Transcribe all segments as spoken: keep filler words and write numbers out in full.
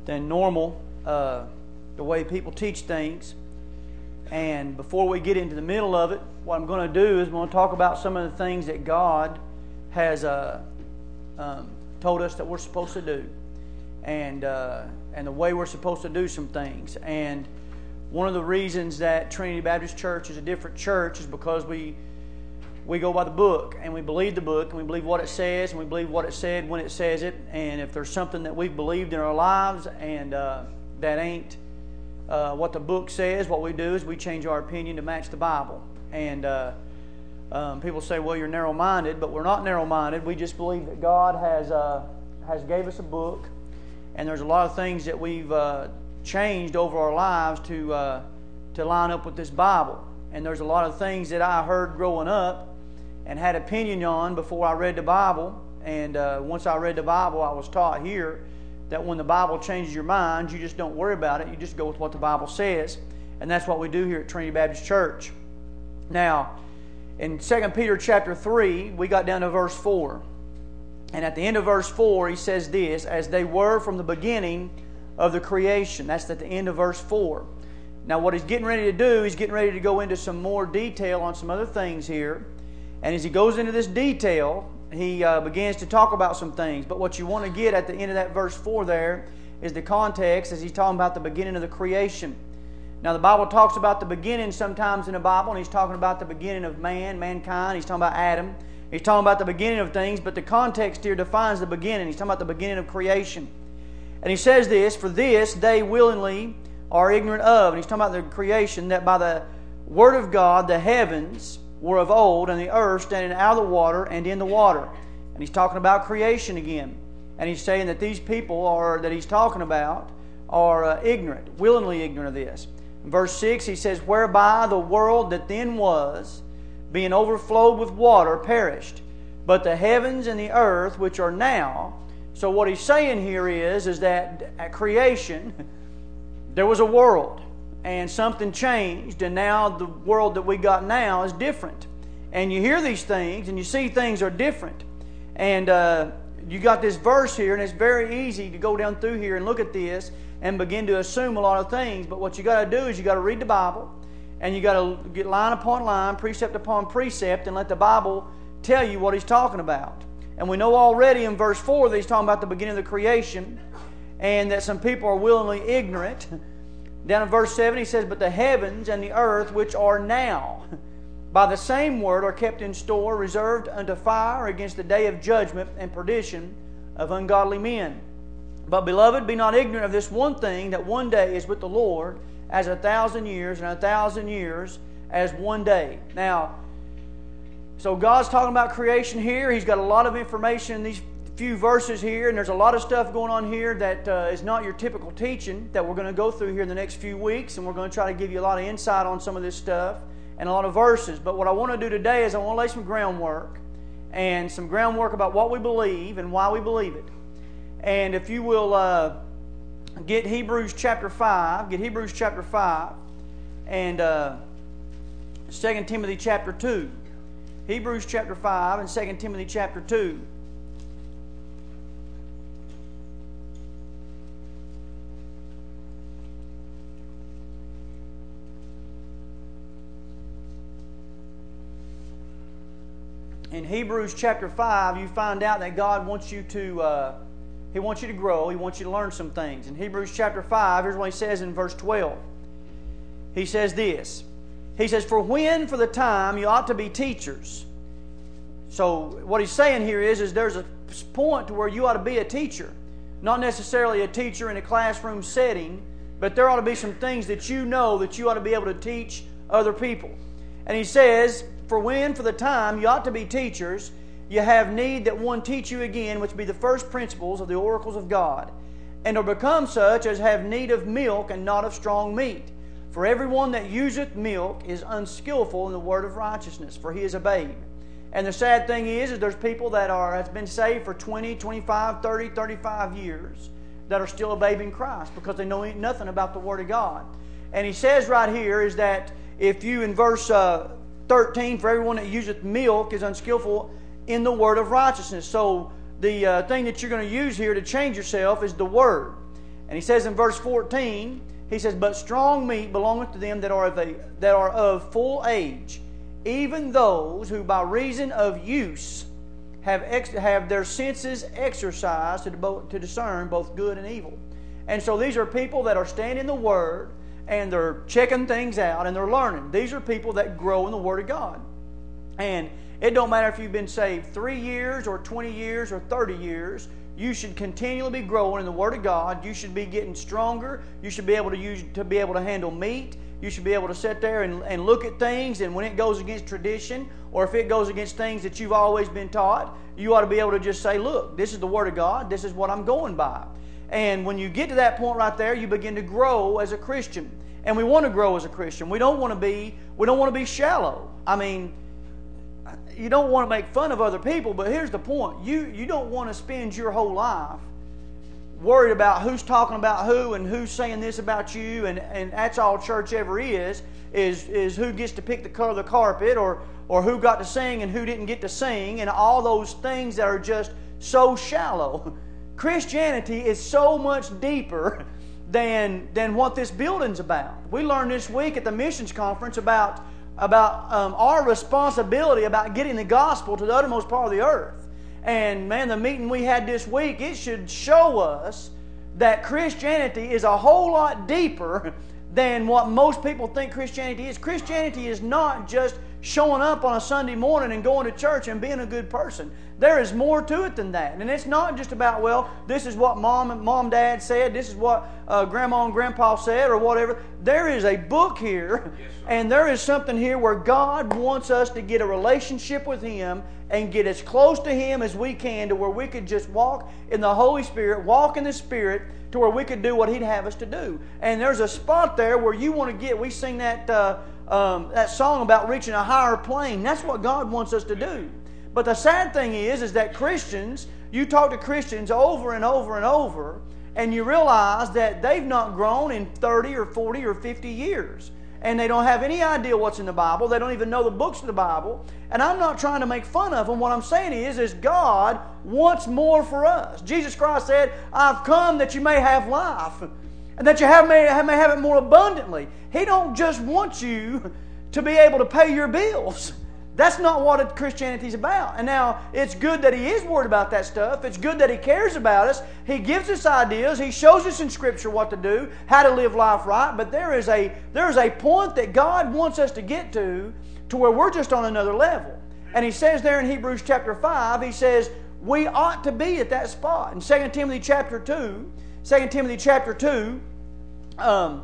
than normal, uh, the way people teach things. And before we get into the middle of it, what I'm going to do is I'm going to talk about some of the things that God has uh, um, told us that we're supposed to do, and uh, and the way we're supposed to do some things. And one of the reasons that Trinity Baptist Church is a different church is because we we go by the book, and we believe the book, and we believe what it says, and we believe what it said when it says it. And if there's something that we've believed in our lives and uh, that ain't uh, what the book says, what we do is we change our opinion to match the Bible. And uh, um, people say, well, you're narrow-minded, but we're not narrow-minded. We just believe that God has uh, has gave us a book, and there's a lot of things that we've uh, changed over our lives to uh, to line up with this Bible. And there's a lot of things that I heard growing up and had opinion on before I read the Bible. And uh, once I read the Bible, I was taught here that when the Bible changes your mind, you just don't worry about it. You just go with what the Bible says. And that's what we do here at Trinity Baptist Church. Now, in Second Peter chapter three, we got down to verse four. And at the end of verse four, he says this, as they were from the beginning of the creation. That's at the end of verse four. Now, what he's getting ready to do, he's getting ready to go into some more detail on some other things here. And as he goes into this detail, he uh, begins to talk about some things. But what you want to get at the end of that verse four there is the context as he's talking about the beginning of the creation. Now, the Bible talks about the beginning sometimes in the Bible, and he's talking about the beginning of man, mankind. He's talking about Adam. He's talking about the beginning of things, but the context here defines the beginning. He's talking about the beginning of creation. And he says this, for this they willingly are ignorant of. And he's talking about the creation, that by the word of God the heavens were of old, and the earth standing out of the water and in the water. And he's talking about creation again. And he's saying that these people are that he's talking about are uh, ignorant, willingly ignorant of this. In verse six, he says, whereby the world that then was, being overflowed with water, perished. But the heavens and the earth, which are now... So what he's saying here is, is that at creation, there was a world. And something changed. And now the world that we got now is different. And you hear these things, and you see things are different. And uh, you got this verse here, and it's very easy to go down through here and look at this and begin to assume a lot of things. But what you got to do is you got to read the Bible, and you got to get line upon line, precept upon precept, and let the Bible tell you what he's talking about. And we know already in verse four that he's talking about the beginning of the creation, and that some people are willingly ignorant. Down in verse seven he says, but the heavens and the earth which are now by the same word are kept in store, reserved unto fire against the day of judgment and perdition of ungodly men. But beloved, be not ignorant of this one thing, that one day is with the Lord as a thousand years, and a thousand years as one day. Now, so God's talking about creation here. He's got a lot of information in these few verses here, and there's a lot of stuff going on here that uh, is not your typical teaching that we're going to go through here in the next few weeks, and we're going to try to give you a lot of insight on some of this stuff and a lot of verses. But what I want to do today is I want to lay some groundwork, and some groundwork about what we believe and why we believe it. And if you will uh, get Hebrews chapter five, get Hebrews chapter five, and uh, Second Timothy chapter two. Hebrews chapter five and Second Timothy chapter two. In Hebrews chapter five, you find out that God wants you to uh, He wants you to grow. He wants you to learn some things. In Hebrews chapter five, here's what he says in verse twelve. He says this. He says, for when for the time you ought to be teachers. So what he's saying here is, is there's a point to where you ought to be a teacher. Not necessarily a teacher in a classroom setting, but there ought to be some things that you know that you ought to be able to teach other people. And he says, for when for the time you ought to be teachers, you have need that one teach you again, which be the first principles of the oracles of God, and are become such as have need of milk and not of strong meat. For everyone that useth milk is unskillful in the word of righteousness, for he is a babe. And the sad thing is, is there's people that are has been saved for twenty, twenty-five, thirty, thirty-five years that are still a babe in Christ because they know nothing about the Word of God. And he says right here is that if you, in verse uh, thirteen, for everyone that useth milk is unskillful in the word of righteousness. So the uh, thing that you're going to use here to change yourself is the Word. And he says in verse fourteen, he says, "But strong meat belongeth to them that are of a, that are of full age, even those who by reason of use have ex, have their senses exercised to, to discern both good and evil." And so these are people that are staying in the Word, and they're checking things out, and they're learning. These are people that grow in the Word of God. And it don't matter if you've been saved three years or twenty years or thirty years. You should continually be growing in the Word of God. You should be getting stronger. You should be able to use to be able to handle meat. You should be able to sit there and, and look at things, and when it goes against tradition, or if it goes against things that you've always been taught, you ought to be able to just say, look, this is the Word of God. This is what I'm going by. And when you get to that point right there, you begin to grow as a Christian. And we want to grow as a Christian. We don't want to be, we don't want to be shallow. I mean, you don't want to make fun of other people, but here's the point. You, you don't want to spend your whole life worried about who's talking about who and who's saying this about you, and, and that's all church ever is, is, is who gets to pick the color of the carpet, or, or who got to sing and who didn't get to sing, and all those things that are just so shallow. Christianity is so much deeper than, than what this building's about. We learned this week at the missions conference about about um, our responsibility about getting the gospel to the uttermost part of the earth. And man, the meeting we had this week, it should show us that Christianity is a whole lot deeper than what most people think Christianity is. Christianity is not just showing up on a Sunday morning and going to church and being a good person. There is more to it than that. And it's not just about, well, this is what mom and mom, dad said, this is what uh, grandma and grandpa said, or whatever. There is a book here, yes, and there is something here where God wants us to get a relationship with Him and get as close to Him as we can, to where we could just walk in the Holy Spirit, walk in the Spirit, to where we could do what He'd have us to do. And there's a spot there where you want to get, we sing that uh, um, that song about reaching a higher plane. That's what God wants us to do. But the sad thing is, is that Christians, you talk to Christians over and over and over, and you realize that they've not grown in thirty or forty or fifty years. And they don't have any idea what's in the Bible. They don't even know the books of the Bible. And I'm not trying to make fun of them. What I'm saying is, is God wants more for us. Jesus Christ said, "I've come that you may have life, and that you have, may, may have it more abundantly." He don't just want you to be able to pay your bills. That's not what Christianity is about. And now, it's good that He is worried about that stuff. It's good that He cares about us. He gives us ideas. He shows us in Scripture what to do, how to live life right. But there is a, there is a point that God wants us to get to, to where we're just on another level. And He says there in Hebrews chapter five, He says, we ought to be at that spot. In Second Timothy chapter two, Second Timothy chapter two, um,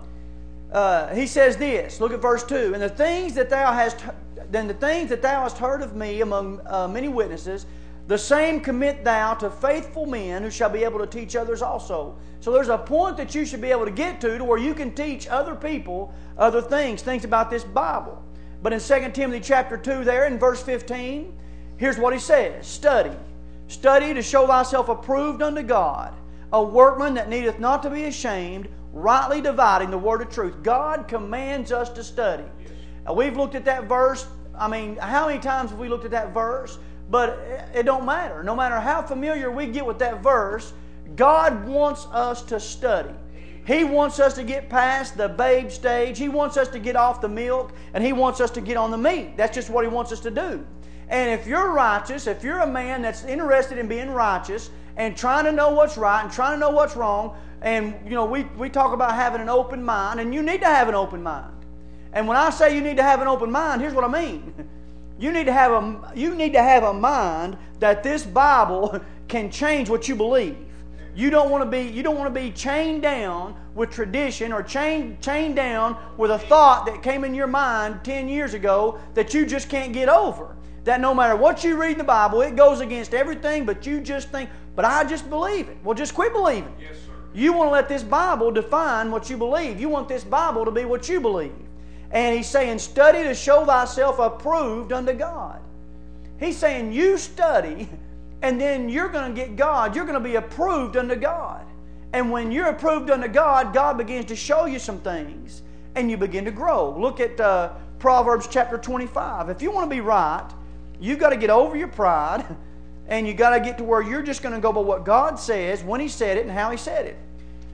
uh, he says this, look at verse two, "And the things that thou hast Then the things that thou hast heard of me among uh, many witnesses, the same commit thou to faithful men who shall be able to teach others also." So there's a point that you should be able to get to, to where you can teach other people other things, things about this Bible. But in Second Timothy chapter two there in verse fifteen, here's what he says, "Study, study to show thyself approved unto God, a workman that needeth not to be ashamed, rightly dividing the word of truth." God commands us to study. Now, we've looked at that verse. I mean, how many times have we looked at that verse? But it don't matter. No matter how familiar we get with that verse, God wants us to study. He wants us to get past the babe stage. He wants us to get off the milk, and He wants us to get on the meat. That's just what He wants us to do. And if you're righteous, if you're a man that's interested in being righteous and trying to know what's right and trying to know what's wrong, and you know, we, we talk about having an open mind, and you need to have an open mind. And when I say you need to have an open mind, here's what I mean. You need to have a, you need to have a mind that this Bible can change what you believe. You don't want to be, you don't want to be chained down with tradition, or chained, chained down with a thought that came in your mind ten years ago that you just can't get over. That no matter what you read in the Bible, it goes against everything, but you just think, but I just believe it. Well, just quit believing. Yes, sir. You want to let this Bible define what you believe. You want this Bible to be what you believe. And He's saying, study to show thyself approved unto God. He's saying, you study, and then you're going to get God. You're going to be approved unto God. And when you're approved unto God, God begins to show you some things, and you begin to grow. Look at uh, Proverbs chapter twenty-five. If you want to be right, you've got to get over your pride, and you've got to get to where you're just going to go by what God says, when He said it, and how He said it.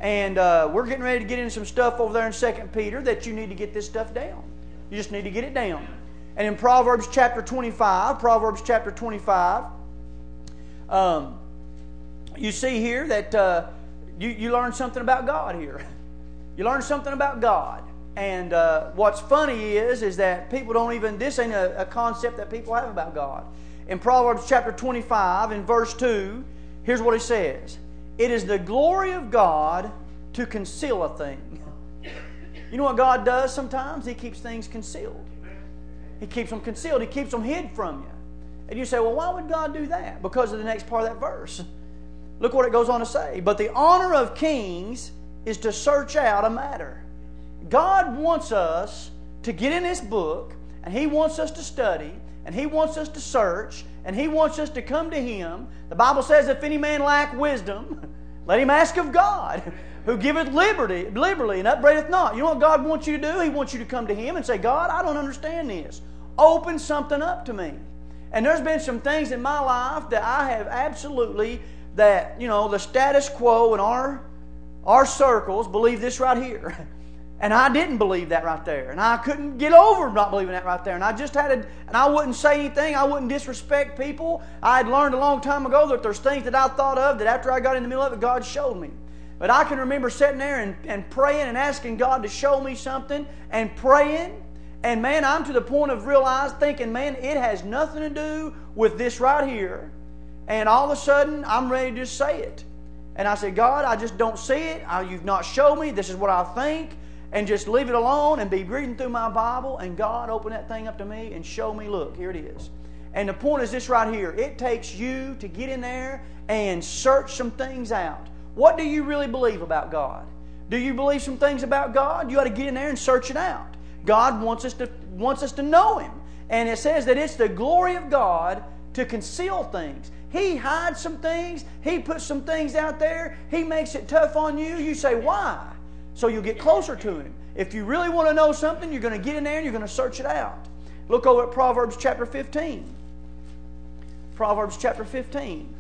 And uh, we're getting ready to get into some stuff over there in Second Peter that you need to get this stuff down. You just need to get it down. And in Proverbs chapter twenty-five, Proverbs chapter twenty-five, um, you see here that uh, you, you learn something about God here. You learn something about God. And uh, what's funny is, is that people don't even, this ain't a, a concept that people have about God. In Proverbs chapter twenty-five, in verse two, here's what he says. It is the glory of God to conceal a thing. You know what God does sometimes? He keeps things concealed. He keeps them concealed. He keeps them hid from you. And you say, well, why would God do that? Because of the next part of that verse. Look what it goes on to say. But the honor of kings is to search out a matter. God wants us to get in this book, and He wants us to study, and He wants us to search, and He wants us to come to Him. The Bible says, if any man lack wisdom, let him ask of God, who giveth liberty, liberally and upbraideth not. You know what God wants you to do? He wants you to come to Him and say, God, I don't understand this. Open something up to me. And there's been some things in my life that I have absolutely, that, you know, the status quo in our, our circles believe this right here. And I didn't believe that right there. And I couldn't get over not believing that right there. And I just had to, and I wouldn't say anything. I wouldn't disrespect people. I had learned a long time ago that there's things that I thought of that after I got in the middle of it, God showed me. But I can remember sitting there and, and praying and asking God to show me something and praying. And man, I'm to the point of realizing, thinking, man, it has nothing to do with this right here. And all of a sudden, I'm ready to just say it. And I said, God, I just don't see it. I, you've not showed me. This is what I think. And just leave it alone and be reading through my Bible. And God open that thing up to me and show me, look, here it is. And the point is this right here. It takes you to get in there and search some things out. What do you really believe about God? Do you believe some things about God? You ought to get in there and search it out. God wants us to, wants us to know Him. And it says that it's the glory of God to conceal things. He hides some things. He puts some things out there. He makes it tough on you. You say, why? So you'll get closer to Him. If you really want to know something, you're going to get in there and you're going to search it out. Look over at Proverbs chapter fifteen. Proverbs chapter fifteen.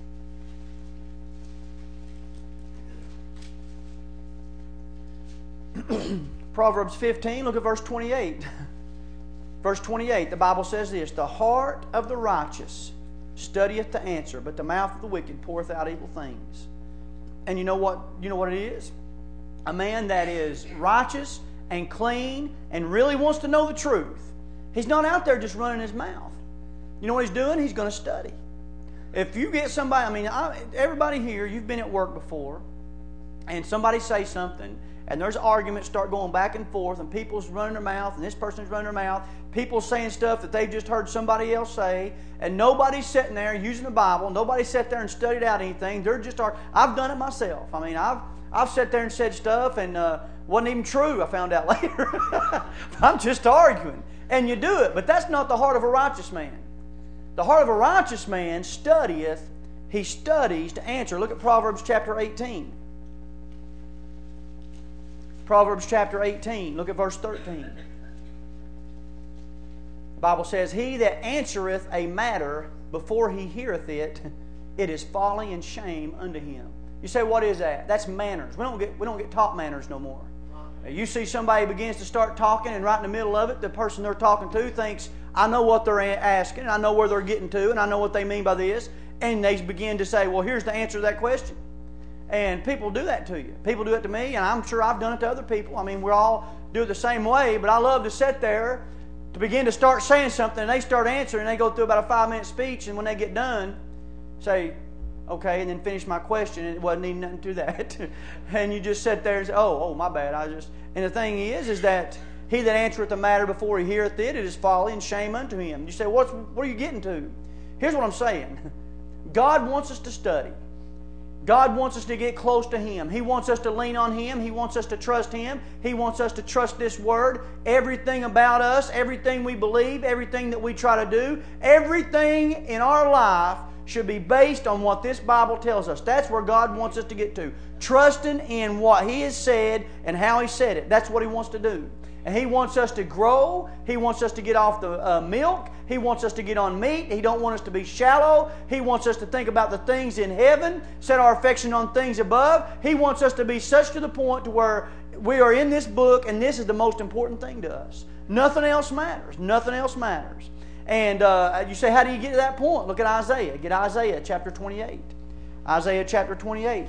Proverbs fifteen, look at verse twenty-eight. Verse twenty-eight, the Bible says this, the heart of the righteous studieth to answer, but the mouth of the wicked poureth out evil things. And you know what, you know what it is? A man that is righteous and clean and really wants to know the truth. He's not out there just running his mouth. You know what he's doing? He's going to study. If you get somebody, I mean, I, everybody here, you've been at work before, and somebody say something, and there's arguments start going back and forth, and people's running their mouth, and this person's running their mouth, people saying stuff that they've just heard somebody else say, and nobody's sitting there using the Bible, nobody sat there and studied out anything. They're just, I've done it myself. I mean, I've I've sat there and said stuff and uh, wasn't even true, I found out later. I'm just arguing. And you do it, but that's not the heart of a righteous man. The heart of a righteous man studieth, he studies to answer. Look at Proverbs chapter eighteen. Proverbs chapter eighteen, look at verse thirteen. The Bible says, he that answereth a matter before he heareth it, it is folly and shame unto him. You say, what is that? That's manners. We don't get, we don't get taught manners no more. You see somebody begins to start talking, and right in the middle of it, the person they're talking to thinks, I know what they're asking, I know where they're getting to, and I know what they mean by this. And they begin to say, well, here's the answer to that question. And people do that to you. People do it to me, and I'm sure I've done it to other people. I mean, we all do it the same way, but I love to sit there to begin to start saying something, and they start answering, and they go through about a five-minute speech, and when they get done, say, okay, and then finish my question, and it wasn't even nothing to that. And you just sit there and say, oh, oh, my bad. I just. And the thing is, is that he that answereth the matter before he heareth it, it is folly and shame unto him. You say, what's, what are you getting to? Here's what I'm saying. God wants us to study. God wants us to get close to Him. He wants us to lean on Him. He wants us to trust Him. He wants us to trust this Word. Everything about us, everything we believe, everything that we try to do, everything in our life should be based on what this Bible tells us. That's where God wants us to get to. Trusting in what He has said and how He said it. That's what He wants to do. And He wants us to grow. He wants us to get off the uh, milk. He wants us to get on meat. He don't want us to be shallow. He wants us to think about the things in heaven, set our affection on things above. He wants us to be such to the point to where we are in this book and this is the most important thing to us. Nothing else matters. Nothing else matters. And uh, you say, how do you get to that point? Look at Isaiah. Get Isaiah chapter twenty-eight. Isaiah chapter twenty-eight.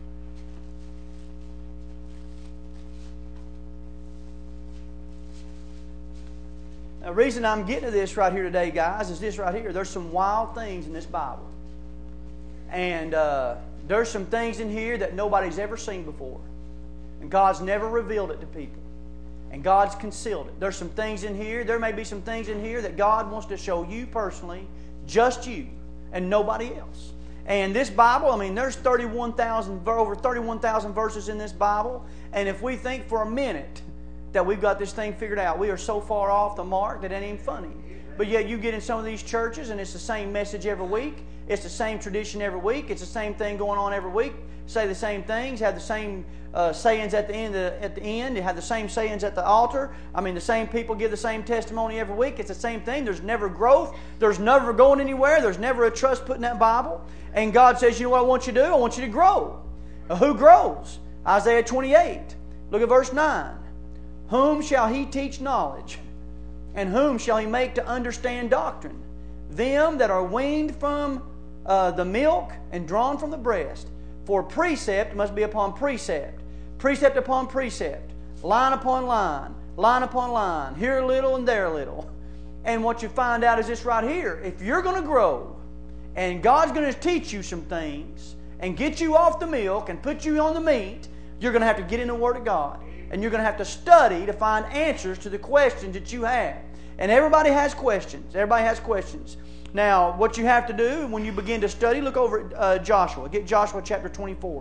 The reason I'm getting to this right here today, guys, is this right here. There's some wild things in this Bible. And uh, there's some things in here that nobody's ever seen before. And God's never revealed it to people. And God's concealed it. There's some things in here, there may be some things in here that God wants to show you personally, just you, and nobody else. And this Bible, I mean, there's thirty-one thousand, over thirty-one thousand verses in this Bible. And if we think for a minute that we've got this thing figured out, we are so far off the mark that it ain't even funny. But yet you get in some of these churches and it's the same message every week. It's the same tradition every week. It's the same thing going on every week. Say the same things, have the same uh, sayings at the end. Of the, at the end, you have the same sayings at the altar. I mean, the same people give the same testimony every week. It's the same thing. There's never growth. There's never going anywhere. There's never a trust put in that Bible. And God says, you know what I want you to do? I want you to grow. Now, who grows? Isaiah twenty-eight. Look at verse nine. Whom shall He teach knowledge? And whom shall He make to understand doctrine? Them that are weaned from uh, the milk and drawn from the breast. For precept must be upon precept, precept upon precept, line upon line, line upon line, here a little and there a little. And what you find out is this right here. If you're going to grow, and God's going to teach you some things, and get you off the milk and put you on the meat, you're going to have to get in the Word of God. And you're going to have to study to find answers to the questions that you have. And everybody has questions. Everybody has questions. Now, what you have to do when you begin to study, look over at uh, Joshua. Get Joshua chapter twenty-four.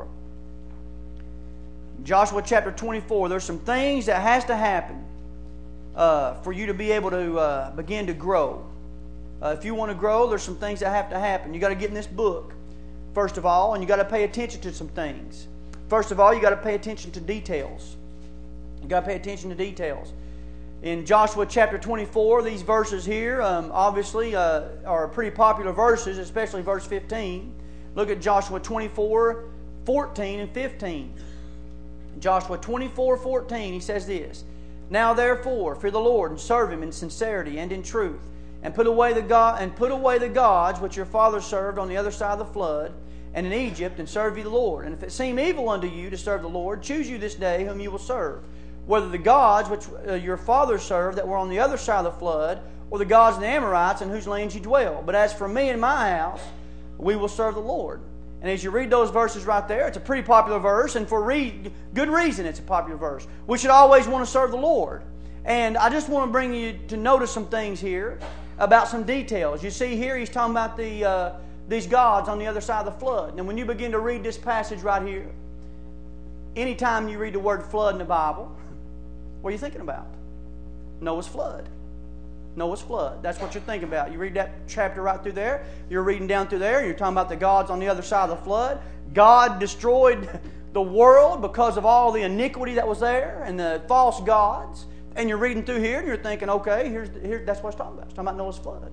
Joshua chapter twenty-four. There's some things that has to happen uh, for you to be able to uh, begin to grow. Uh, if you want to grow, there's some things that have to happen. You've got to get in this book, first of all, and you've got to pay attention to some things. First of all, you've got to pay attention to details. You've got to pay attention to details. In Joshua chapter twenty-four, these verses here um, obviously uh, are pretty popular verses, especially verse fifteen. Look at Joshua twenty-four, fourteen and fifteen. Joshua twenty-four, fourteen, he says this, Now therefore, fear the Lord and serve Him in sincerity and in truth, and put away the God and put away the gods which your fathers served on the other side of the flood, and in Egypt, and serve ye the Lord. And if it seem evil unto you to serve the Lord, choose you this day whom you will serve, whether the gods which uh, your fathers served that were on the other side of the flood, or the gods of the Amorites in whose lands you dwell. But as for me and my house, we will serve the Lord. And as you read those verses right there, it's a pretty popular verse, and for re- good reason it's a popular verse. We should always want to serve the Lord. And I just want to bring you to notice some things here about some details. You see here, he's talking about the uh, these gods on the other side of the flood. And when you begin to read this passage right here, anytime you read the word flood in the Bible, what are you thinking about? Noah's flood. Noah's flood. That's what you're thinking about. You read that chapter right through there. You're reading down through there. You're talking about the gods on the other side of the flood. God destroyed the world because of all the iniquity that was there and the false gods. And you're reading through here and you're thinking, okay, here's here, that's what it's talking about. It's talking about Noah's flood.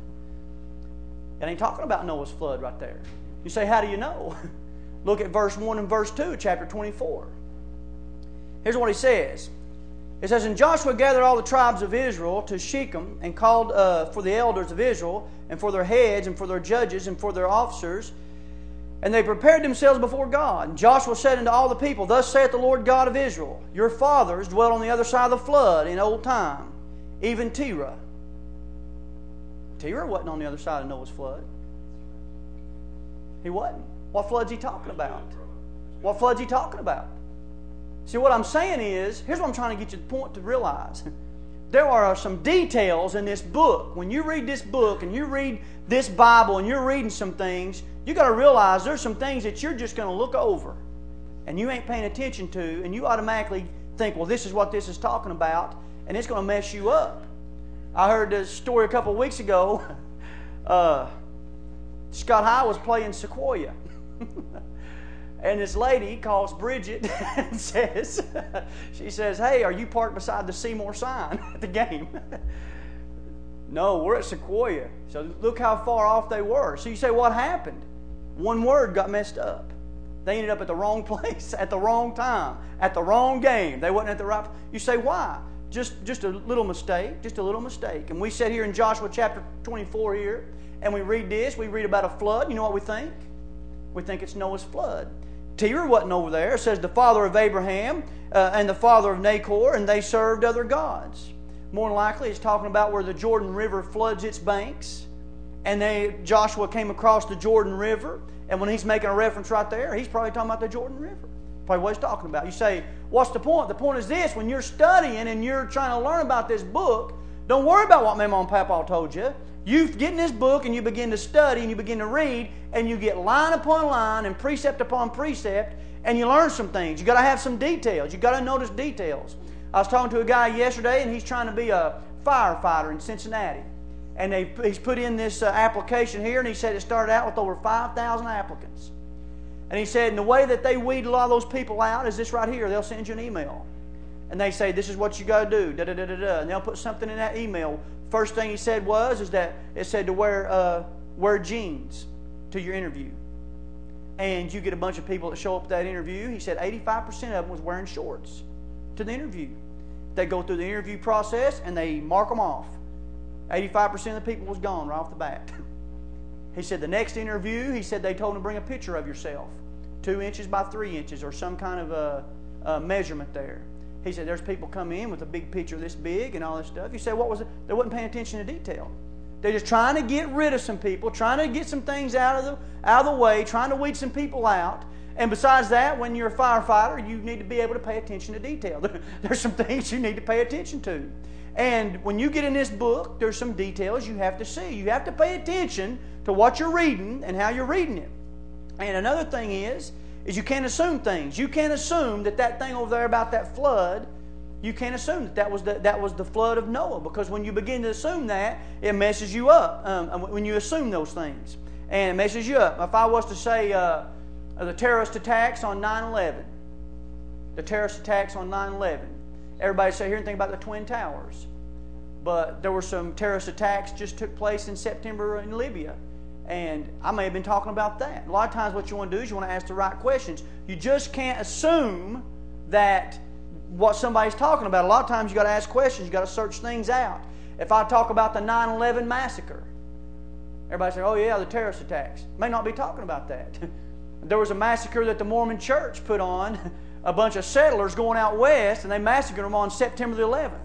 It ain't talking about Noah's flood right there. You say, how do you know? Look at verse one and verse two, chapter twenty-four. Here's what he says. It says, And Joshua gathered all the tribes of Israel to Shechem, and called uh, for the elders of Israel, and for their heads, and for their judges, and for their officers. And they prepared themselves before God. And Joshua said unto all the people, Thus saith the Lord God of Israel, Your fathers dwelt on the other side of the flood in old time, even Terah. Terah wasn't on the other side of Noah's flood. He wasn't. What flood's he talking about? What flood's he talking about? See, what I'm saying is, here's what I'm trying to get you to the point to realize. There are some details in this book. When you read this book and you read this Bible and you're reading some things, you got to realize there's some things that you're just going to look over and you ain't paying attention to, and you automatically think, well, this is what this is talking about, and it's going to mess you up. I heard this story a couple of weeks ago. Uh, Scott High was playing Sequoia. And this lady calls Bridget and says, she says, hey, are you parked beside the Seymour sign at the game? No, we're at Sequoia. So look how far off they were. So you say, what happened? One word got messed up. They ended up at the wrong place, at the wrong time, at the wrong game. They wasn't at the right. You say, why? Just, just a little mistake, just a little mistake. And we sit here in Joshua chapter twenty-four here, and we read this. We read about a flood. You know what we think? We think it's Noah's flood. Terah wasn't over there. It says the father of Abraham uh, and the father of Nahor, and they served other gods. More than likely, it's talking about where the Jordan River floods its banks. And they, Joshua came across the Jordan River, and when he's making a reference right there, he's probably talking about the Jordan River. Probably what he's talking about. You say, what's the point? The point is this: when you're studying and you're trying to learn about this book, don't worry about what Mama and Papa told you. You get in this book and you begin to study and you begin to read, and you get line upon line and precept upon precept, and you learn some things. You've got to have some details. You've got to notice details. I was talking to a guy yesterday, and he's trying to be a firefighter in Cincinnati. And they, he's put in this uh, application here, and he said it started out with over five thousand applicants. And he said, and the way that they weed a lot of those people out is this right here. They'll send you an email. And they say, this is what you got to do, da da da da da. And they'll put something in that email. First thing he said was, is that it said to wear uh, wear jeans to your interview. And you get a bunch of people that show up at that interview. He said eighty-five percent of them was wearing shorts to the interview. They go through the interview process and they mark them off. eighty-five percent of the people was gone right off the bat. He said the next interview, he said they told him to bring a picture of yourself. Two inches by three inches or some kind of a, a measurement there. He said there's people come in with a big picture this big and all this stuff. You say, what was it? They wasn't paying attention to detail. They're just trying to get rid of some people, trying to get some things out of the, out of the way, trying to weed some people out. And besides that, when you're a firefighter, you need to be able to pay attention to detail. There's some things you need to pay attention to. And when you get in this book, there's some details you have to see. You have to pay attention to what you're reading and how you're reading it. And another thing is, is you can't assume things. You can't assume that that thing over there about that flood, you can't assume that that was the, that was the flood of Noah. Because when you begin to assume that, it messes you up. Um, when you assume those things. And it messes you up. If I was to say uh, the terrorist attacks on nine eleven. The terrorist attacks on nine eleven. Everybody say here and think about the Twin Towers. But there were some terrorist attacks just took place in September in Libya. And I may have been talking about that. A lot of times what you want to do is you want to ask the right questions. You just can't assume that what somebody's talking about. A lot of times you've got to ask questions. You've got to search things out. If I talk about the nine eleven massacre, everybody say, oh yeah, the terrorist attacks. May not be talking about that. There was a massacre that the Mormon church put on, a bunch of settlers going out west, and they massacred them on September the eleventh.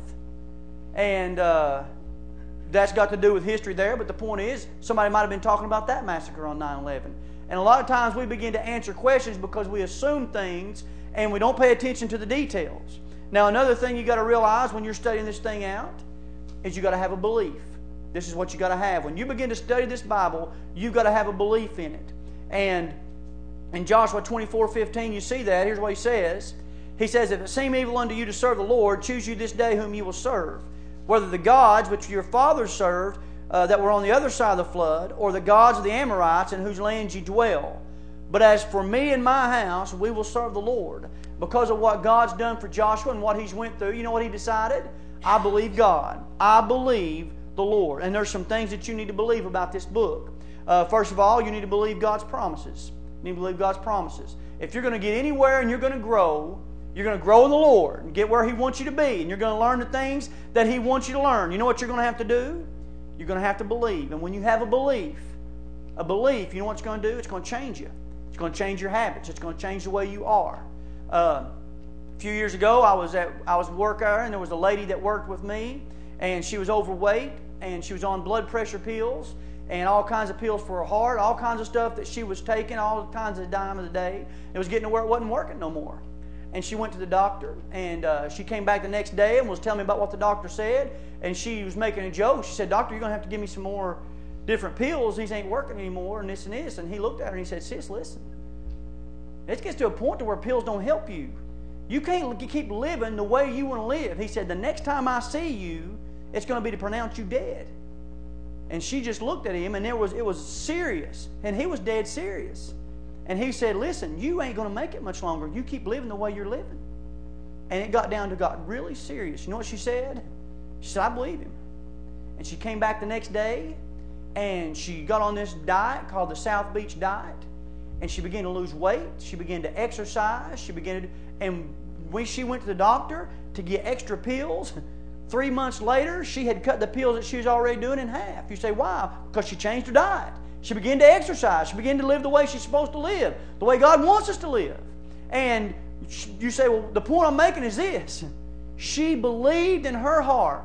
And uh, that's got to do with history there, but the point is, somebody might have been talking about that massacre on nine eleven. And a lot of times we begin to answer questions because we assume things and we don't pay attention to the details. Now, another thing you got to realize when you're studying this thing out is you got to have a belief. This is what you got to have. When you begin to study this Bible, you've got to have a belief in it. And in Joshua twenty-four fifteen, you see that. Here's what he says. He says, if it seem evil unto you to serve the Lord, choose you this day whom you will serve. Whether the gods which your fathers served uh, that were on the other side of the flood, or the gods of the Amorites in whose lands ye dwell. But as for me and my house, we will serve the Lord. Because of what God's done for Joshua and what he's went through, you know what he decided? I believe God. I believe the Lord. And there's some things that you need to believe about this book. Uh, first of all, you need to believe God's promises. You need to believe God's promises. If you're going to get anywhere and you're going to grow, you're going to grow in the Lord and get where He wants you to be. And you're going to learn the things that He wants you to learn. You know what you're going to have to do? You're going to have to believe. And when you have a belief, a belief, you know what it's going to do? It's going to change you. It's going to change your habits. It's going to change the way you are. Uh, a few years ago, I was at I was at work there, and there was a lady that worked with me, and she was overweight, and she was on blood pressure pills, and all kinds of pills for her heart, all kinds of stuff that she was taking, all kinds of time of the day. It was getting to where it wasn't working no more. And she went to the doctor, and uh, she came back the next day and was telling me about what the doctor said. And she was making a joke. She said, "Doctor, you're going to have to give me some more different pills. These ain't working anymore, and this and this." And he looked at her and he said, "Sis, listen. It gets to a point to where pills don't help you. You can't keep living the way you want to live." He said, "The next time I see you, it's going to be to pronounce you dead." And she just looked at him, and there was it was serious. And he was dead serious. And he said, listen, you ain't going to make it much longer. You keep living the way you're living. And it got down to got really serious. You know what she said? She said, I believe him. And she came back the next day, and she got on this diet called the South Beach diet. And she began to lose weight. She began to exercise. She began to, and when she went to the doctor to get extra pills, three months later, she had cut the pills that she was already doing in half. You say, why? Because she changed her diet. She began to exercise. She began to live the way she's supposed to live, the way God wants us to live. And you say, well, the point I'm making is this. She believed in her heart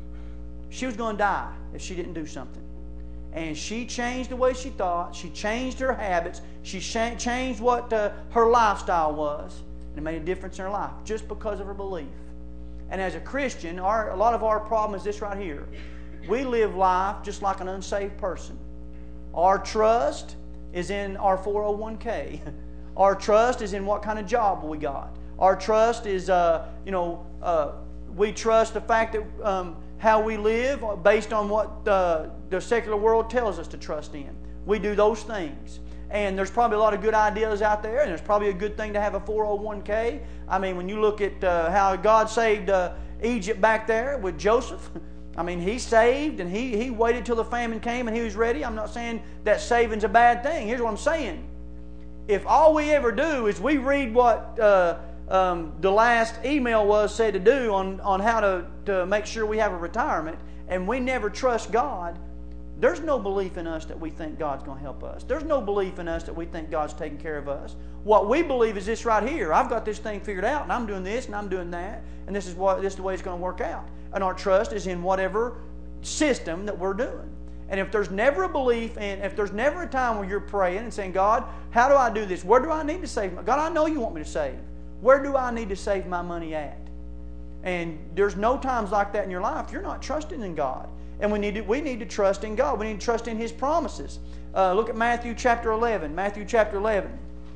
she was going to die if she didn't do something. And she changed the way she thought. She changed her habits. She changed what uh, her lifestyle was. And it made a difference in her life just because of her belief. And as a Christian, our, a lot of our problem is this right here. We live life just like an unsaved person. Our trust is in our four oh one k. Our trust is in what kind of job we got. Our trust is, uh, you know, uh, we trust the fact that um, how we live based on what uh, the secular world tells us to trust in. We do those things. And there's probably a lot of good ideas out there, and there's probably a good thing to have a four oh one k. I mean, when you look at uh, how God saved uh, Egypt back there with Joseph, I mean, he saved, and he, he waited till the famine came, and he was ready. I'm not saying that saving's a bad thing. Here's what I'm saying. If all we ever do is we read what uh, um, the last email was said to do on, on how to, to make sure we have a retirement, and we never trust God, there's no belief in us that we think God's going to help us. There's no belief in us that we think God's taking care of us. What we believe is this right here. I've got this thing figured out, and I'm doing this, and I'm doing that, and this is what this is the way it's going to work out. And our trust is in whatever system that we're doing. And if there's never a belief, and if there's never a time where you're praying and saying, God, how do I do this? Where do I need to save? My, God, I know you want me to save. Where do I need to save my money at? And there's no times like that in your life. You're not trusting in God. And we need to, we need to trust in God. We need to trust in His promises. Uh, look at Matthew chapter eleven. Matthew chapter eleven.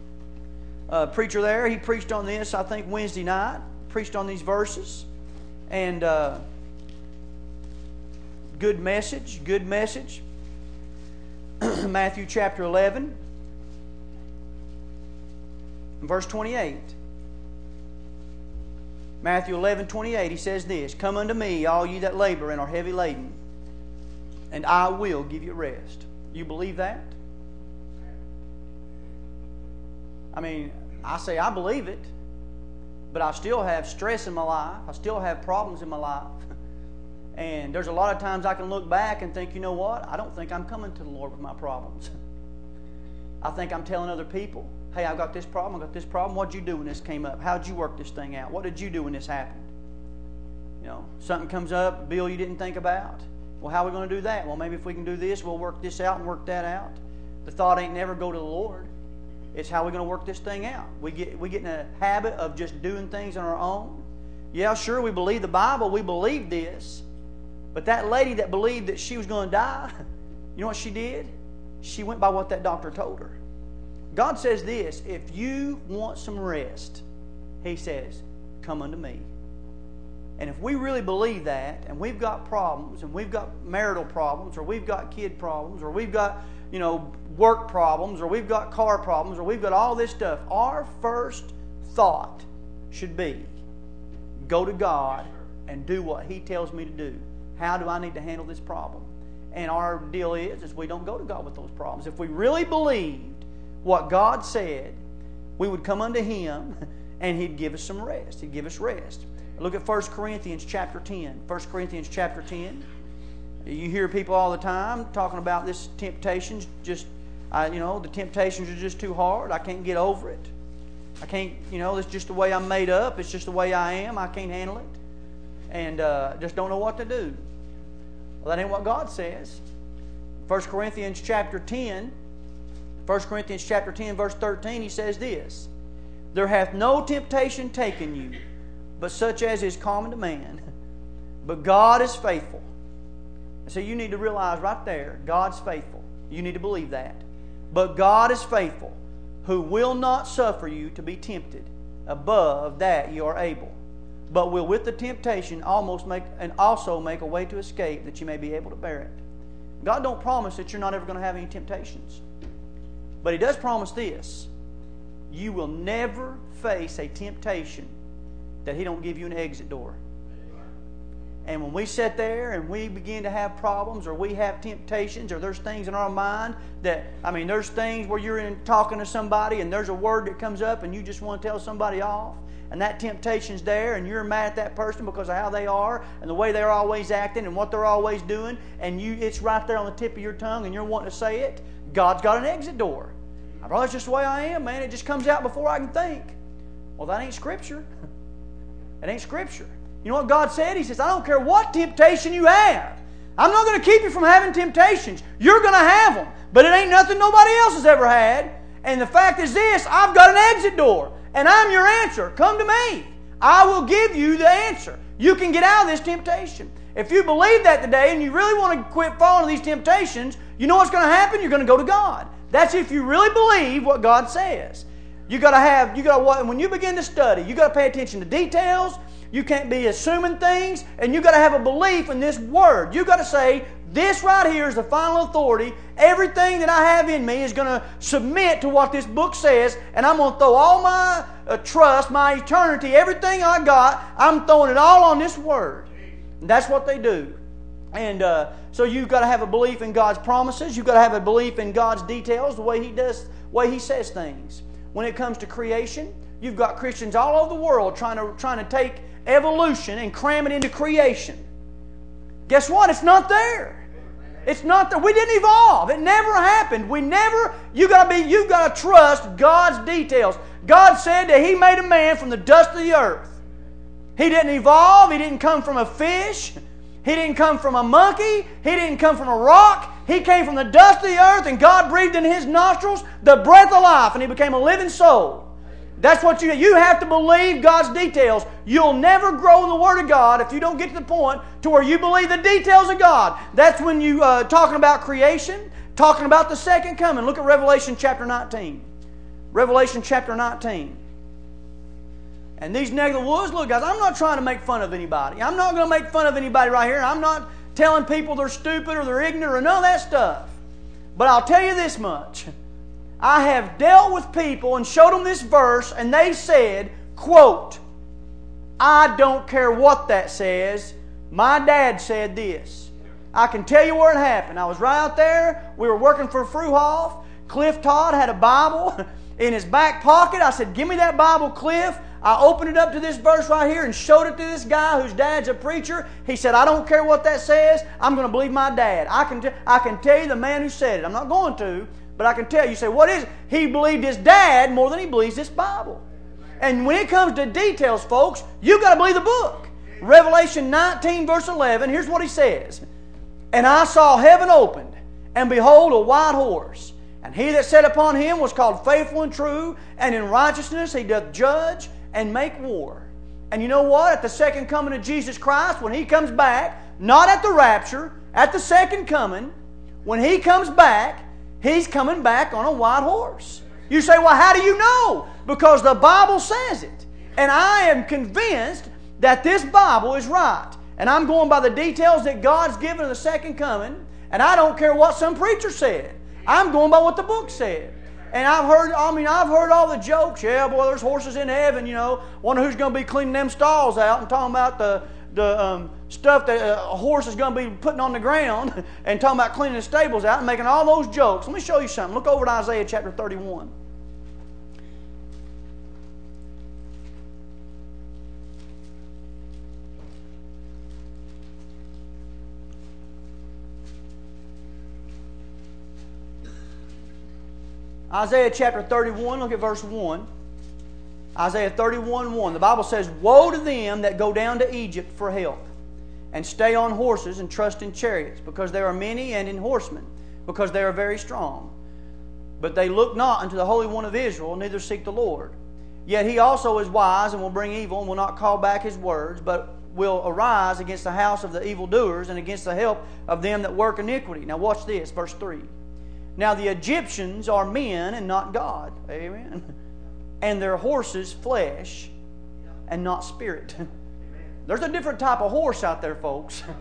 Uh, preacher there, he preached on this, I think, Wednesday night. Preached on these verses. And uh, good message, good message. Matthew chapter eleven, verse twenty-eight. Matthew eleven, twenty-eight, he says this, Come unto me, all ye that labor and are heavy laden, and I will give you rest. You believe that? I mean, I say I believe it, but I still have stress in my life. I still have problems in my life. And there's a lot of times I can look back and think, you know what? I don't think I'm coming to the Lord with my problems. I think I'm telling other people, hey, I've got this problem, I've got this problem. What did you do when this came up? How did you work this thing out? What did you do when this happened? You know, something comes up, a bill you didn't think about. Well, how are we going to do that? Well, maybe if we can do this, we'll work this out and work that out. The thought ain't never go to the Lord. It's how we're going to work this thing out. We get we get in a habit of just doing things on our own. Yeah, sure, we believe the Bible. We believe this. But that lady that believed that she was going to die, you know what she did? She went by what that doctor told her. God says this, if you want some rest, He says, come unto me. And if we really believe that, and we've got problems, and we've got marital problems, or we've got kid problems, or we've got, you know, work problems, or we've got car problems, or we've got all this stuff, our first thought should be, go to God and do what He tells me to do. How do I need to handle this problem? And our deal is, is we don't go to God with those problems. If we really believed what God said, we would come unto Him and He'd give us some rest. He'd give us rest. Look at First Corinthians chapter ten. First Corinthians chapter ten. You hear people all the time talking about this temptations. Just, I, you know, the temptations are just too hard. I can't get over it. I can't, you know, it's just the way I'm made up. It's just the way I am. I can't handle it. And uh, just don't know what to do. Well, that ain't what God says. First Corinthians chapter ten. First Corinthians chapter ten, verse thirteen, he says this. There hath no temptation taken you, but such as is common to man. But God is faithful. So you need to realize right there, God's faithful. You need to believe that. But God is faithful, who will not suffer you to be tempted above that you are able, but will with the temptation almost make and also make a way to escape, that you may be able to bear it. God don't promise that you're not ever going to have any temptations. But He does promise this. You will never face a temptation that He don't give you an exit door. And when we sit there and we begin to have problems, or we have temptations, or there's things in our mind that, I mean, there's things where you're in talking to somebody and there's a word that comes up and you just want to tell somebody off, and that temptation's there and you're mad at that person because of how they are and the way they're always acting and what they're always doing, and you it's right there on the tip of your tongue and you're wanting to say it, God's got an exit door. Well, that's just the way I am, man. It just comes out before I can think. Well, that ain't Scripture. It ain't Scripture. You know what God said? He says, I don't care what temptation you have. I'm not going to keep you from having temptations. You're going to have them. But it ain't nothing nobody else has ever had. And the fact is this, I've got an exit door. And I'm your answer. Come to me. I will give you the answer. You can get out of this temptation. If you believe that today and you really want to quit falling to these temptations, you know what's going to happen? You're going to go to God. That's if you really believe what God says. You got to have, you got to, when you begin to study, you got to pay attention to details. You can't be assuming things, and you got to have a belief in this Word. You got to say, this right here is the final authority. Everything that I have in me is going to submit to what this book says, and I'm going to throw all my uh, trust, my eternity, everything I got, I'm throwing it all on this Word. And that's what they do. And uh, so you've got to have a belief in God's promises. You've got to have a belief in God's details, the way He does, the way He says things. When it comes to creation, you've got Christians all over the world trying to trying to take evolution and cram it into creation. Guess what? It's not there. It's not there. We didn't evolve. It never happened. We never. You got to be. You got to trust God's details. God said that He made a man from the dust of the earth. He didn't evolve. He didn't come from a fish. He didn't come from a monkey. He didn't come from a rock. He came from the dust of the earth, and God breathed in His nostrils the breath of life, and He became a living soul. That's what you you have to believe God's details. You'll never grow in the Word of God if you don't get to the point to where you believe the details of God. That's when you uh, talking about creation, talking about the second coming. Look at Revelation chapter nineteen. Revelation chapter nineteen. And these neck of the woods, look guys, I'm not trying to make fun of anybody. I'm not going to make fun of anybody right here. I'm not telling people they're stupid or they're ignorant or none of that stuff. But I'll tell you this much. I have dealt with people and showed them this verse, and they said, quote, I don't care what that says. My dad said this. I can tell you where it happened. I was right out there. We were working for Fruhoff. Cliff Todd had a Bible in his back pocket. I said, give me that Bible, Cliff. I opened it up to this verse right here and showed it to this guy whose dad's a preacher. He said, I don't care what that says. I'm going to believe my dad. I can, t- I can tell you the man who said it. I'm not going to, but I can tell you. You say, what is it? He believed his dad more than he believes this Bible. And when it comes to details, folks, you've got to believe the book. Revelation nineteen, verse eleven, here's what he says. And I saw heaven opened, and behold, a white horse. And he that sat upon him was called Faithful and True, and in righteousness he doth judge and make war. And you know what? At the second coming of Jesus Christ, when He comes back, not at the rapture, at the second coming, when He comes back, He's coming back on a white horse. You say, well, how do you know? Because the Bible says it. And I am convinced that this Bible is right. And I'm going by the details that God's given of the second coming, and I don't care what some preacher said. I'm going by what the book said. And I've heard, I mean, I've heard all the jokes. Yeah, boy, there's horses in heaven, you know. Wonder who's going to be cleaning them stalls out and talking about the, the um, stuff that a horse is going to be putting on the ground and talking about cleaning the stables out and making all those jokes. Let me show you something. Look over at Isaiah chapter thirty-one. Isaiah chapter thirty-one, look at verse one. Isaiah thirty-one, one. The Bible says, woe to them that go down to Egypt for help, and stay on horses and trust in chariots, because there are many, and in horsemen, because they are very strong. But they look not unto the Holy One of Israel, neither seek the Lord. Yet He also is wise, and will bring evil, and will not call back His words, but will arise against the house of the evildoers, and against the help of them that work iniquity. Now watch this, verse three. Now the Egyptians are men and not God. Amen. And their horses flesh and not spirit. There's a different type of horse out there, folks.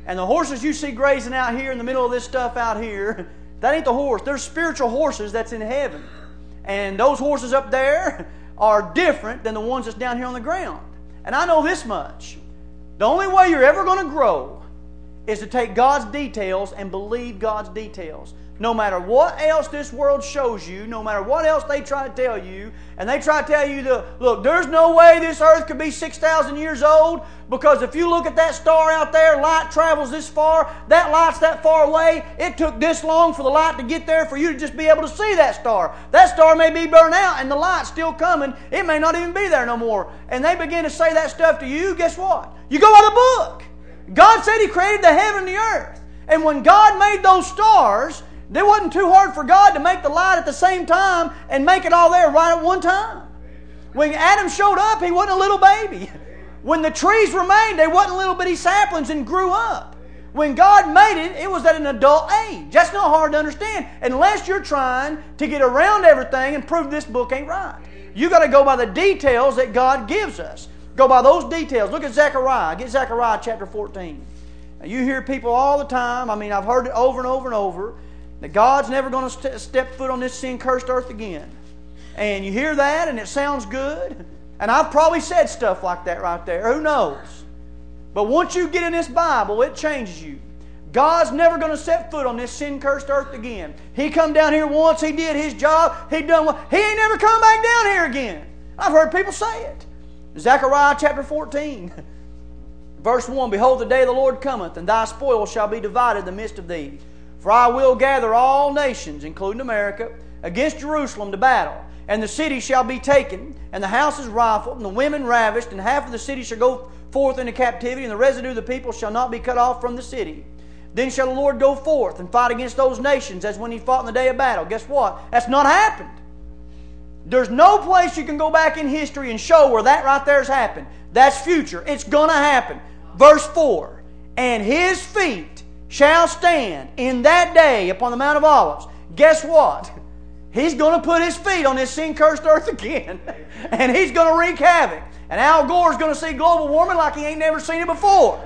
And the horses you see grazing out here in the middle of this stuff out here, that ain't the horse. There's spiritual horses that's in heaven. And those horses up there are different than the ones that's down here on the ground. And I know this much. The only way you're ever going to grow is to take God's details and believe God's details. No matter what else this world shows you, no matter what else they try to tell you, and they try to tell you, the, look, there's no way this earth could be six thousand years old, because if you look at that star out there, light travels this far, that light's that far away, it took this long for the light to get there for you to just be able to see that star. That star may be burned out and the light's still coming. It may not even be there no more. And they begin to say that stuff to you, guess what? You go by the book. God said He created the heaven and the earth. And when God made those stars, it wasn't too hard for God to make the light at the same time and make it all there right at one time. When Adam showed up, he wasn't a little baby. When the trees were made, they wasn't little bitty saplings and grew up. When God made it, it was at an adult age. That's not hard to understand unless you're trying to get around everything and prove this book ain't right. You got to go by the details that God gives us. Go by those details. Look at Zechariah. Get Zechariah chapter fourteen. Now, you hear people all the time. I mean, I've heard it over and over and over. That God's never going to st- step foot on this sin-cursed earth again. And you hear that and it sounds good. And I've probably said stuff like that right there. Who knows? But once you get in this Bible, it changes you. God's never going to set foot on this sin-cursed earth again. He come down here once. He did His job. He done what? He ain't never come back down here again. I've heard people say it. Zechariah chapter fourteen. Verse one. Behold, the day of the Lord cometh, and thy spoil shall be divided in the midst of thee. For I will gather all nations, including America, against Jerusalem to battle. And the city shall be taken, and the houses rifled, and the women ravished, and half of the city shall go forth into captivity, and the residue of the people shall not be cut off from the city. Then shall the Lord go forth and fight against those nations as when He fought in the day of battle. Guess what? That's not happened. There's no place you can go back in history and show where that right there has happened. That's future. It's going to happen. Verse four. And His feet shall stand in that day upon the Mount of Olives. Guess what? He's going to put His feet on this sin-cursed earth again. And He's going to wreak havoc. And Al Gore's going to see global warming like he ain't never seen it before.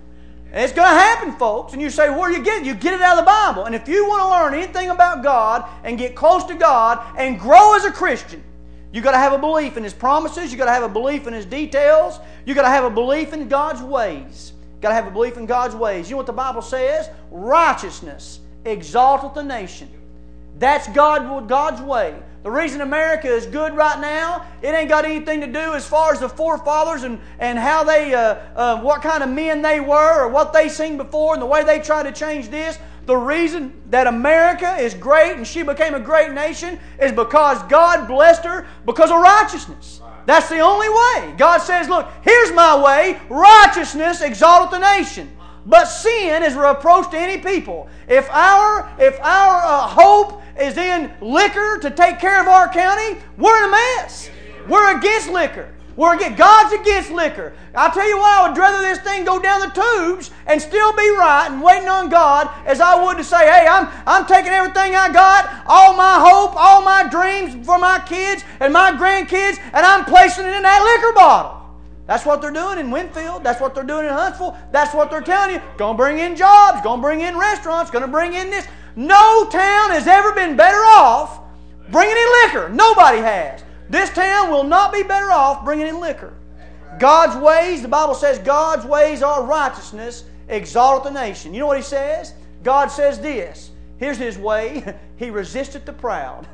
And it's going to happen, folks. And you say, where do you get it? You get it out of the Bible. And if you want to learn anything about God and get close to God and grow as a Christian, you've got to have a belief in His promises. You've got to have a belief in His details. You've got to have a belief in God's ways. Got to have a belief in God's ways. You know what the Bible says? Righteousness exalteth the nation. That's God, God's way. The reason America is good right now, it ain't got anything to do as far as the forefathers and, and how they, uh, uh, what kind of men they were or what they seen before and the way they tried to change this. The reason that America is great and she became a great nation is because God blessed her because of righteousness. That's the only way. God says, look, here's my way. Righteousness exalteth the nation. But sin is a reproach to any people. If our, if our uh, hope is in liquor to take care of our county, we're in a mess. We're against liquor. We're against, God's against liquor. I'll tell you what, I would rather this thing go down the tubes and still be right and waiting on God as I would to say, hey, I'm, I'm taking everything I got, all my hope, all my dreams for my kids and my grandkids, and I'm placing it in that liquor bottle. That's what they're doing in Winfield. That's what they're doing in Huntsville. That's what they're telling you. Going to bring in jobs, going to bring in restaurants, going to bring in this. No town has ever been better off bringing in liquor. Nobody has. This town will not be better off bringing in liquor. God's ways, the Bible says, God's ways are righteousness, exalteth the nation. You know what He says? God says this. Here's His way. He resisteth the proud.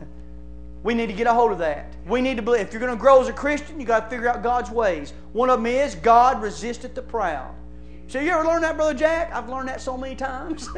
We need to get a hold of that. We need to believe. If you're going to grow as a Christian, you've got to figure out God's ways. One of them is, God resisteth the proud. So you ever learned that, Brother Jack? I've learned that so many times.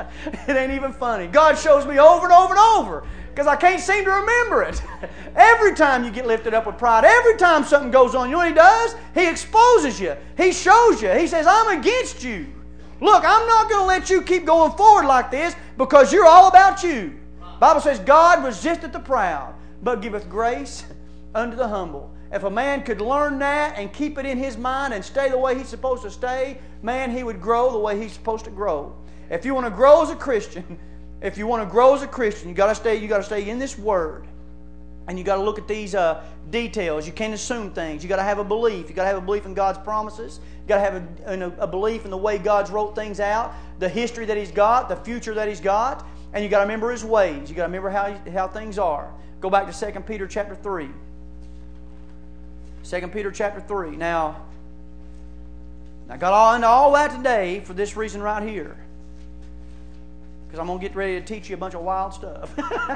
It ain't even funny. God shows me over and over and over because I can't seem to remember it. Every time you get lifted up with pride, every time something goes on, you know what He does? He exposes you. He shows you. He says, I'm against you. Look, I'm not going to let you keep going forward like this because you're all about you. The Bible says, God resisteth the proud, but giveth grace unto the humble. If a man could learn that and keep it in his mind and stay the way he's supposed to stay, man, he would grow the way he's supposed to grow. If you want to grow as a Christian, if you want to grow as a Christian, you got to stay. You got to stay in this Word. And you got to look at these uh, details. You can't assume things. You got to have a belief. You got to have a belief in God's promises. You got to have a, a, a belief in the way God's wrote things out, the history that He's got, the future that He's got, and you got to remember His ways. You got to remember how how things are. Go back to Second Peter chapter three. Second Peter chapter three. Now, I got all into all that today for this reason right here. Because I'm going to get ready to teach you a bunch of wild stuff.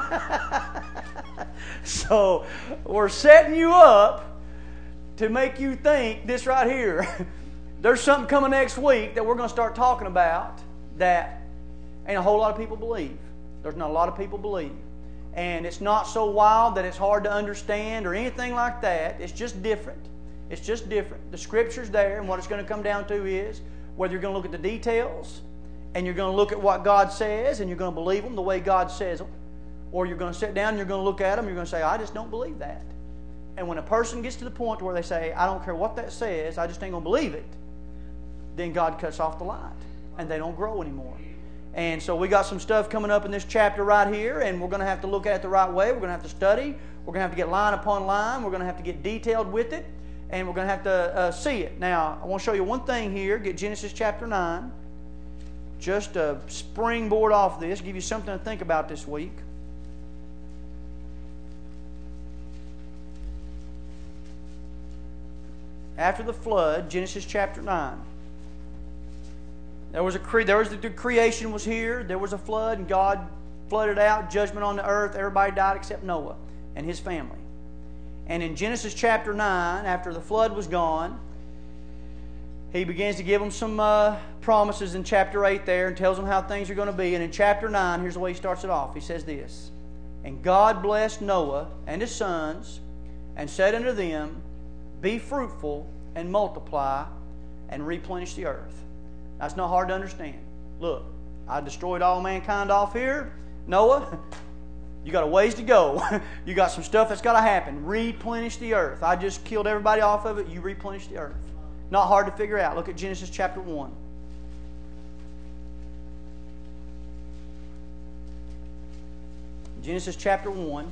So, we're setting you up to make you think this right here. There's something coming next week that we're going to start talking about that ain't a whole lot of people believe. There's not a lot of people believe. And it's not so wild that it's hard to understand or anything like that. It's just different. It's just different. The Scripture's there, and what it's going to come down to is whether you're going to look at the details and you're going to look at what God says and you're going to believe them the way God says them, or you're going to sit down and you're going to look at them and you're going to say, I just don't believe that. And when a person gets to the point where they say, I don't care what that says, I just ain't going to believe it, then God cuts off the light and they don't grow anymore. And so we got some stuff coming up in this chapter right here, and we're going to have to look at it the right way. We're going to have to study. We're going to have to get line upon line. We're going to have to get detailed with it, and we're going to have to uh, see it. Now, I want to show you one thing here. Get Genesis chapter nine. Just a springboard off this, give you something to think about this week. After the flood, Genesis chapter nine. There was a cre- there was the, the creation was here. There was a flood, and God flooded out, judgment on the earth. Everybody died except Noah and his family. And in Genesis chapter nine, after the flood was gone, He begins to give them some uh, promises in chapter eight there and tells them how things are going to be. And in chapter nine, here's the way he starts it off. He says this, And God blessed Noah and his sons, and said unto them, Be fruitful and multiply and replenish the earth. That's not hard to understand. Look, I destroyed all mankind off here. Noah, you got a ways to go. You got some stuff that's got to happen. Replenish the earth. I just killed everybody off of it. You replenish the earth. Not hard to figure out. Look at Genesis chapter one. Genesis chapter one,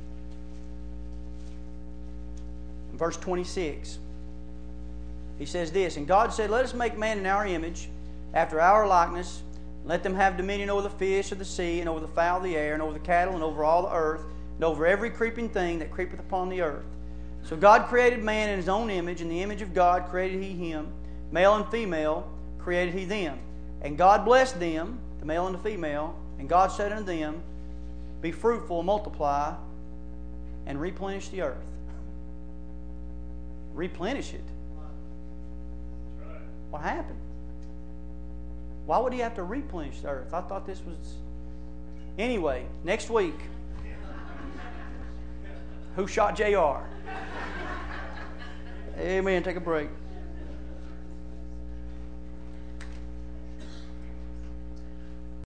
verse twenty-six. He says this, And God said, Let us make man in our image, after our likeness. Let them have dominion over the fish of the sea, and over the fowl of the air, and over the cattle, and over all the earth, and over every creeping thing that creepeth upon the earth. So God created man in His own image. In the image of God created He him. Male and female created He them. And God blessed them, the male and the female. And God said unto them, Be fruitful, multiply, and replenish the earth. Replenish it. What happened? Why would He have to replenish the earth? I thought this was... Anyway, next week. Who shot J R? Amen. Take a break.